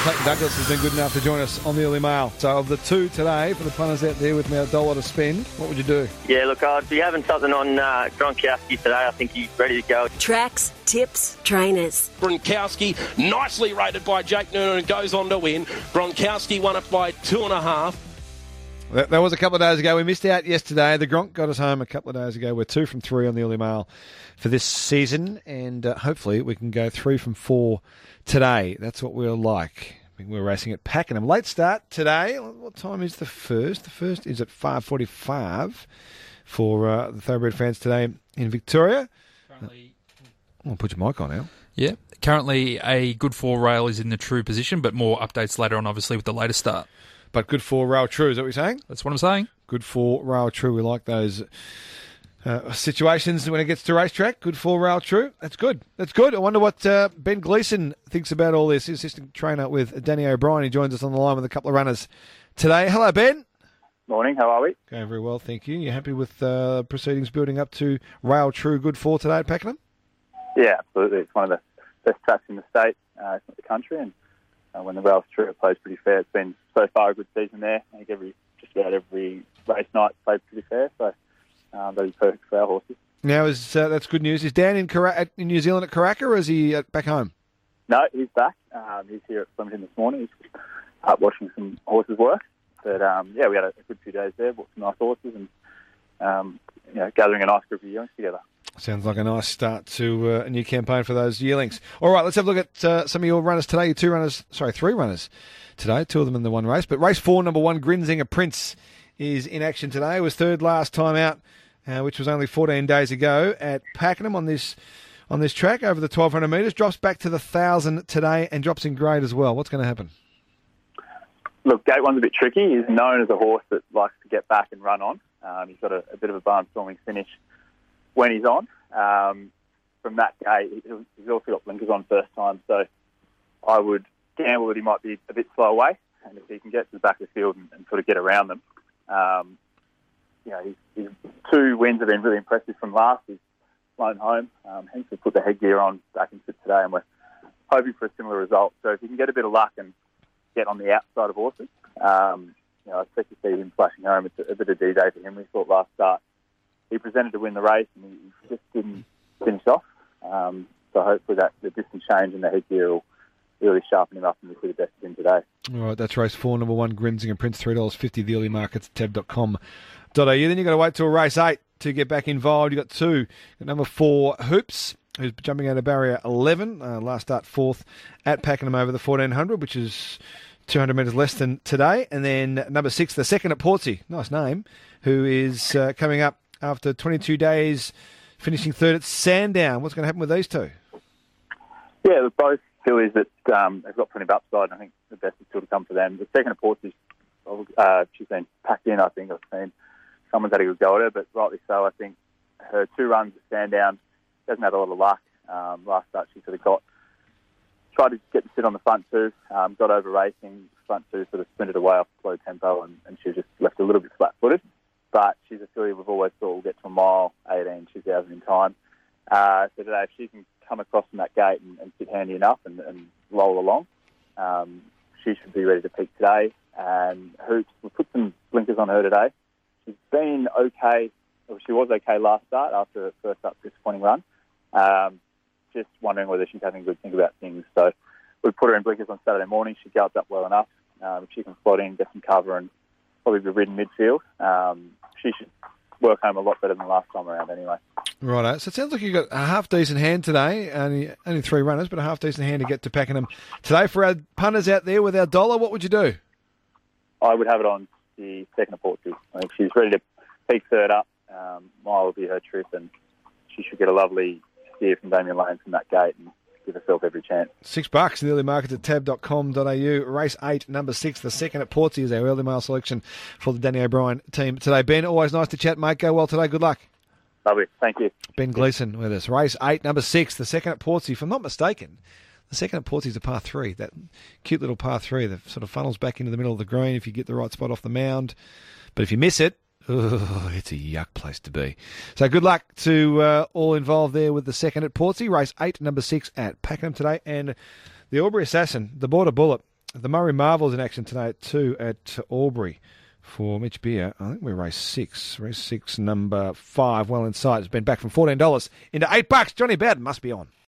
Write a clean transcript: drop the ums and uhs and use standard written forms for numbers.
Clayton Douglas has been good enough to join us on the Early Mail. So of the two today, for the punters out there with now $1 to spend, what would you do? Yeah, look, I'd be having something on Gronkowski today. I think he's ready to go. Tracks, tips, trainers. Gronkowski, nicely rated by Jake Noonan, and goes on to win. Gronkowski won it by 2.5. That was a couple of days ago. We missed out yesterday. The Gronk got us home a couple of days ago. We're 2 from 3 on the Early Mail for this season, and hopefully we can go 3 from 4 today. That's what we're like. I think we're racing at Pakenham. Late start today. What time is the first? The first is at 5:45 for the Thoroughbred fans today in Victoria. I'll put your mic on, Al. Yeah. Currently, a good 4 rail is in the true position, but more updates later on, obviously, with the latest start. But good 4 rail true, is that what you're saying? That's what I'm saying. Good 4 rail true. We like those situations when it gets to racetrack. Good 4 rail true. That's good. That's good. I wonder what Ben Gleeson thinks about all this. He's assistant trainer with Danny O'Brien. He joins us on the line with a couple of runners today. Hello, Ben. Morning. How are we? Going very well, thank you. You happy with proceedings building up to rail true good 4 today at Pakenham? Yeah, absolutely. It's one of the best tracks in the state, if not the country, and when the rail's true, it plays pretty fair. It's been so far a good season there. I think just about every race night played pretty fair, so that'd be perfect for our horses. Now, that's good news. Is Dan in New Zealand at Karaka, or is he back home? No, he's back. He's here at Flemington this morning. He's up watching some horses work. But, yeah, we had a good few days there, bought some nice horses and, gathering a nice group of yearlings together. Sounds like a nice start to a new campaign for those yearlings. All right, let's have a look at some of your runners today. 3 runners today, 2 of them in the one race. But race 4, number 1, Grinzinger Prince, is in action today. It was third last time out, which was only 14 days ago at Pakenham on this track over the 1,200 metres. Drops back to the 1,000 today and drops in grade as well. What's going to happen? Look, Gate 1's a bit tricky. He's known as a horse that likes to get back and run on. He's got a bit of a barnstorming finish when he's on. From that gate, he's also got blinkers on first time, so I would gamble that he might be a bit slow away, and if he can get to the back of the field and sort of get around them, his 2 wins have been really impressive from last. He's flown home, hence we put the headgear on back into today, and we're hoping for a similar result. So if he can get a bit of luck and get on the outside of horses, I expect to see him flashing home. It's a bit of D-Day for him. We thought last start he presented to win the race and he just didn't finish off. So hopefully that the distance change and the headgear will really sharpen him up and we'll see the best of him today. All right, that's race 4, number 1, Grinzinger Prince, $3.50, the early markets at tab.com.au. Then you've got to wait till race 8 to get back involved. You've got 2. You've got number 4, Hoops, who's jumping out of barrier 11. Last start 4th at Pakenham over the 1,400, which is 200 metres less than today. And then number 6, the second at Portsea, nice name, who is coming up after 22 days, finishing 3rd at Sandown. What's going to happen with these 2? Yeah, they're both fillies that have got plenty of upside. I think the best is still to come for them. The second at Portsea, she's been packed in, I think. I've seen someone's had a good go at her, but rightly so. I think her 2 runs at Sandown hasn't had a lot of luck. Last start she sort of tried to get to sit on the front 2, got over racing, front 2 sort of sprinted away off slow tempo and she was just left a little bit flat-footed. But she's a filly we've always thought will get to a mile 18, 2,000 in time. So today, if she can come across from that gate and sit handy enough and roll along, she should be ready to peak today. And Hoops, we'll put some blinkers on her today. She's been okay, or she was okay last start after her first up disappointing run. Just wondering whether she's having a good think about things. So we put her in blinkers on Saturday morning. She galloped up well enough. If she can slot in, get some cover and probably be ridden midfield, she should work home a lot better than last time around anyway. Righto. So it sounds like you've got a half-decent hand today. Only 3 runners, but a half-decent hand to get to Pakenham today. For our punters out there with our $1, what would you do? I would have it on the second of Portsea. I think she's ready to peak 3rd up. Mile will be her trip, and she should get a lovely steer from Damien Lane from that gate and give herself every chance. $6 in the early markets at tab.com.au. Race 8, number 6, the second at Portsea is our early mail selection for the Danny O'Brien team today. Ben, always nice to chat, mate. Go well today. Good luck. Lovely. Thank you. Ben Gleeson with us. Race 8, number 6, the second at Portsea. If I'm not mistaken, the second at Portsea is a par 3. That cute little par 3 that sort of funnels back into the middle of the green if you get the right spot off the mound. But if you miss it, it's a yuck place to be. So good luck to all involved there with the second at Portsea. Race 8, number 6 at Pakenham today. And the Albury Assassin, the Border Bullet, The Murray Marvel's in action tonight too at Albury for Mitch Beer. I think we're race 6. Race 6, number 5, well inside. It's been back from $14 into $8. Johnny Bowden must be on.